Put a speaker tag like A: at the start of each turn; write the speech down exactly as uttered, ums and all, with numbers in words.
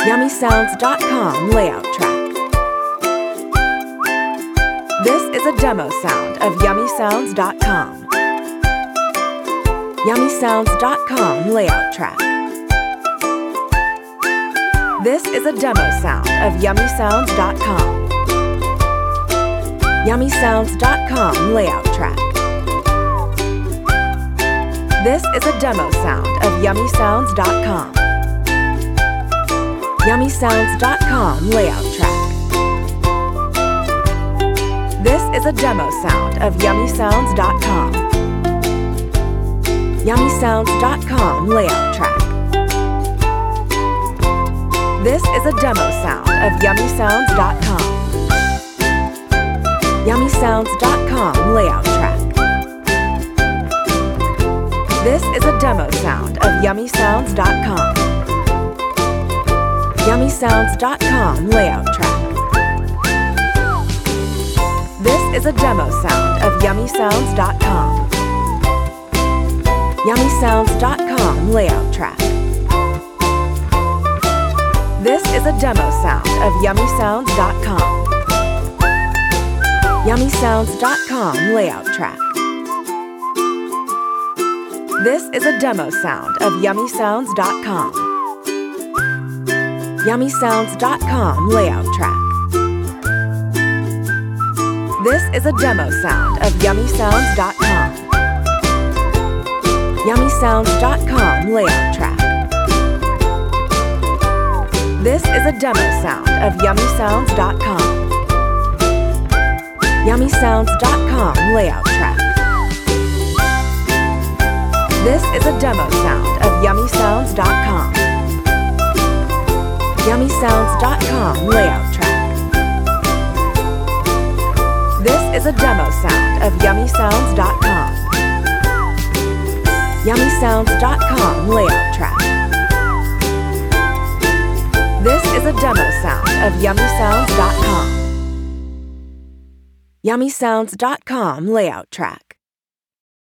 A: Yummy Sounds dot com layout track. This is a demo sound of Yummy Sounds dot com. Yummy Sounds dot com layout track. This is a demo sound of Yummy Sounds dot com. Yummy Sounds dot com layout track. This is a demo sound of Yummy Sounds dot com. Yummy Sounds dot com layout track. This is a demo sound of Yummy Sounds dot com. Yummy Sounds dot com layout track. This is a demo sound of Yummy Sounds dot com. Yummy Sounds dot com layout track. This is a demo sound of Yummy Sounds dot com. Yummy Sounds dot com layout track. This is a demo sound of Yummy Sounds dot com. Yummy Sounds dot com layout track. This is a demo sound of Yummy Sounds dot com. Yummy Sounds dot com layout track. This is a demo sound of Yummy Sounds dot com. Yummy Sounds dot com layout track. This is a demo sound of Yummy Sounds dot com. Yummy Sounds dot com layout track. This is a demo sound of Yummy Sounds dot com. Yummy Sounds dot com layout track. This is a demo sound of Yummy Sounds dot com. Yummy Sounds dot com layout track. This is a demo sound of Yummy Sounds dot com. Yummy Sounds dot com layout track. This is a demo sound of Yummy Sounds dot com. Yummy Sounds dot com layout track.